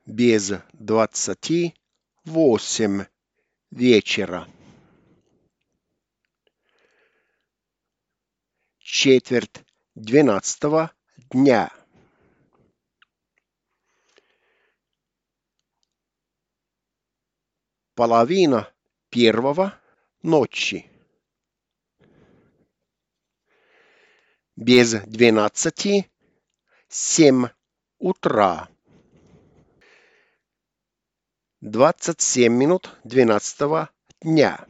без 28 вечера. Четверть 12 дня. Половина первого ночи. Без 12 7 утра. 27 минут 12 дня.